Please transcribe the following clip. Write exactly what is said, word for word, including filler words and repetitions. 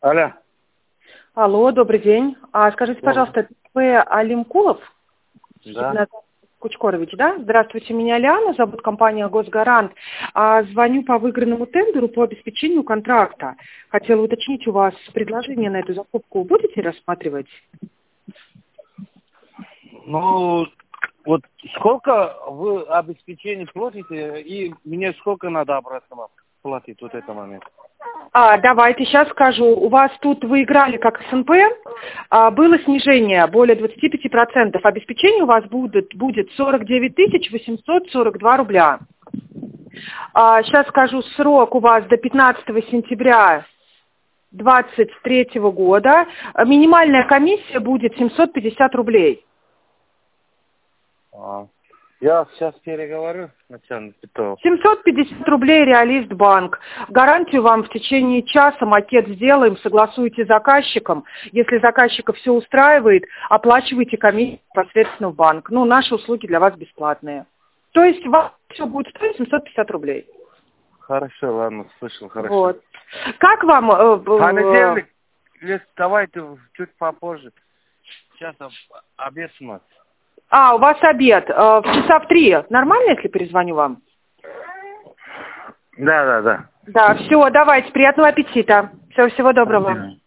Алло. Алло, добрый день. А, скажите, пожалуйста, вы Алимкулов? Да. Кучкорович, да? Здравствуйте, меня Лиана, зовут компания «Госгарант». А, звоню по выигранному тендеру по обеспечению контракта. Хотела уточнить у вас предложение на эту закупку. Будете рассматривать? Ну, вот сколько вы обеспечение платите, и мне сколько надо обратно платить вот этот момент? А, давайте, сейчас скажу. У вас тут вы играли как СНП, а, было снижение более двадцати пяти процентов. Обеспечение у вас будет, будет сорок девять тысяч восемьсот сорок два рубля. А, сейчас скажу, срок у вас до пятнадцатого сентября двадцать третьего года. Минимальная комиссия будет семьсот пятьдесят рублей. А, я сейчас переговорю с начальником Петрова. семьсот пятьдесят рублей Реалист Банк. Гарантию вам в течение часа макет сделаем, согласуйте с заказчиком. Если заказчика все устраивает, оплачивайте комиссию непосредственно в банк. Ну, наши услуги для вас бесплатные. То есть вам все будет стоить семьсот пятьдесят рублей. Хорошо, ладно, слышал, хорошо. Вот. Как вам... Э, Понедельник, если давайте чуть попозже. Сейчас об, обед у нас. А, у вас обед. Э, в часа в три. Нормально, если перезвоню вам? Да, да, да. Да, все, давайте. Приятного аппетита. Всего, всего доброго. Спасибо.